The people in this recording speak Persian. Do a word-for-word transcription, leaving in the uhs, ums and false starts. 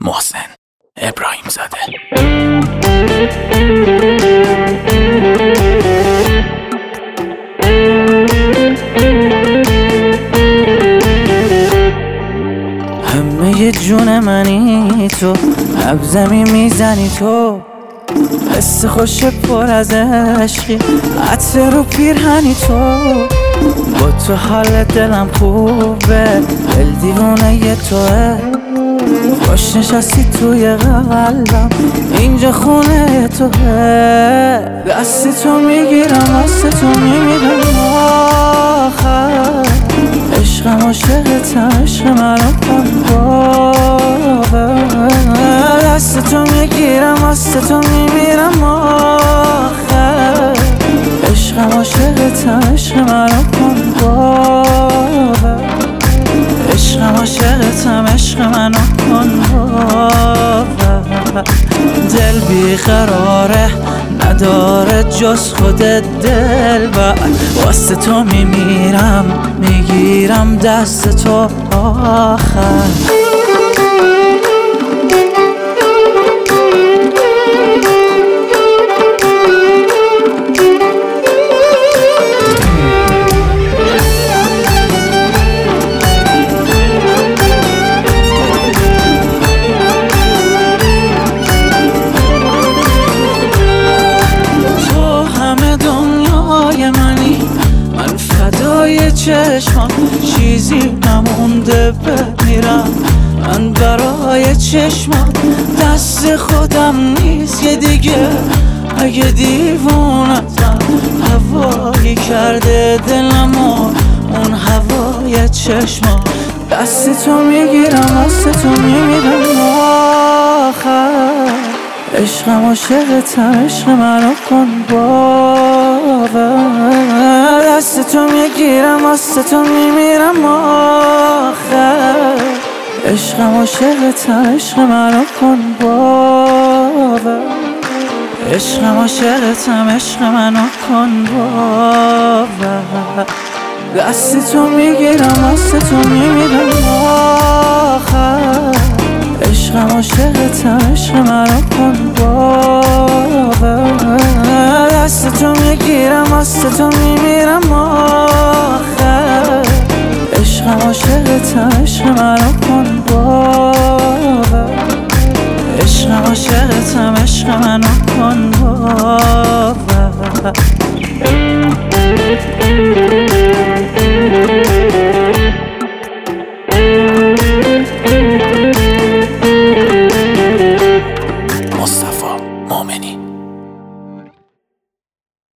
محسن ابراهیم زاده. همه جون منی تو، لب زمین میزنی تو، حس خوش پر از عشقی، عطر رو پیرهنی تو. با تو حال دلم خوبه، دل دیوونه ی توه. خوش نشستی توی قلبم، اینجا خونه توه. دست تو میگیرم، دست تو میمیرم آخر. عشقم عاشقتم، عشق منو کن باور. دست تو میگیرم، دست تو میمیرم آخر. عشقم عاشقتم، عشق منو کن باور. عشقم عاشقتم، عشق منو کن باور. دل بیقراره، نداره جز خودت دلبر. واسه تو میمیرم، میگیرم دست تو آخر. چشمم چیزی نمونده بمیرم من برای چشمم. دست خودم نیست یه دیگه، اگه دیوونتم هوایی کرده دلمو اون هوای چشمم. دست تو میگیرم، دست تو میمیرم آخر. عشقم عاشقتم، عشق منو کن باور. دست تو میگیرم، دست تو میمیرم آخر. عشقم عاشقتم، عشق منو کن باور. عشقم عاشقتم، عشق منو کن باور. دست تو میگیرم، دست تو میمیرم آخر. عشقم عاشقتم، عشق منو کن باور. دست تو میگیرم، دست تو میمیرم آخر. عشقم عاشقتم، عشق منو کن باور. عشقم عاشقتم، عشق منو کن باور.